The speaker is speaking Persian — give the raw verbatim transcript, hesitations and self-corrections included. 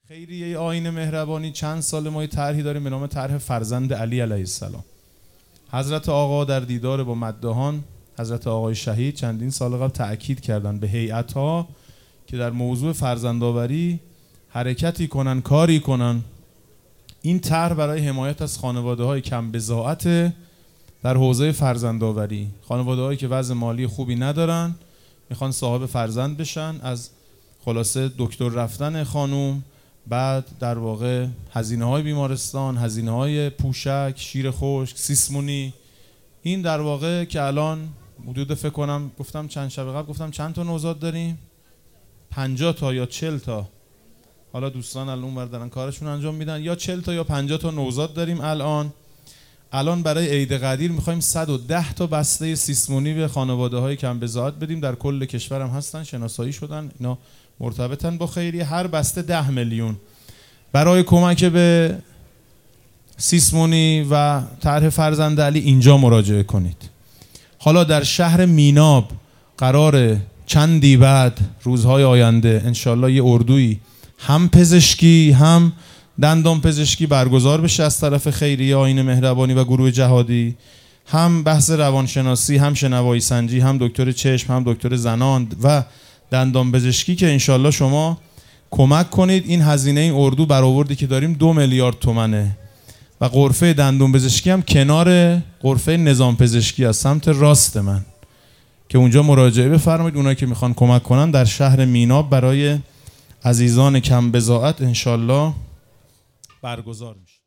خیریه آیین مهربانی چند سال ما طرحی داریم به نام طرح فرزند علی علیه السلام. حضرت آقا در دیدار با مداحان حضرت آقای شهید چندین سال قبل تأکید کردن به هیئت‌ها که در موضوع فرزندآوری حرکتی کنن، کاری کنن. این طرح برای حمایت از خانواده‌های کم بضاعت در حوزه فرزندآوری، خانواده‌هایی که وضع مالی خوبی ندارن، میخوان صاحب فرزند بشن، از خلاصه دکتر رفتن خانوم، بعد در واقع هزینه‌های بیمارستان، هزینه‌های پوشک، شیر خشک، سیسمونی، این در واقع که الان حدود فکر کنم گفتم چند شب قبل گفتم چند تا نوزاد داریم؟ پنجاه تا یا چهل تا. حالا دوستان الان اونور دارن کارشون انجام میدن، یا چهل تا یا پنجاه تا نوزاد داریم الان. الان برای عید قدیر میخوایم صد و ده تا بسته سیسمونی به خانواده‌های کم بضاعت بدیم، در کل کشور هم هستن، شناسایی شدن، اینا مرتبطن با خیریه. هر بسته ده میلیون. برای کمک به سیسمونی و طرح فرزند علی اینجا مراجعه کنید. حالا در شهر میناب قرار چندی بعد روزهای آینده انشالله یه اردویی هم پزشکی هم دندان پزشکی برگزار بشه از طرف خیریه آیین مهربانی و گروه جهادی، هم بحث روانشناسی، هم شنوایی سنجی، هم دکتر چشم، هم دکتر زنان و دندان پزشکی که انشالله شما کمک کنید. این هزینه این اردو برآوردی که داریم دو میلیارد تومنه و غرفه دندان پزشکی هم کنار غرفه نظام پزشکی از سمت راست من که اونجا مراجعه بفرمایید. اونایی که میخوان کمک کنن در شهر میناب برای عزیزان کم بضاعت انشالله برگزار میشه.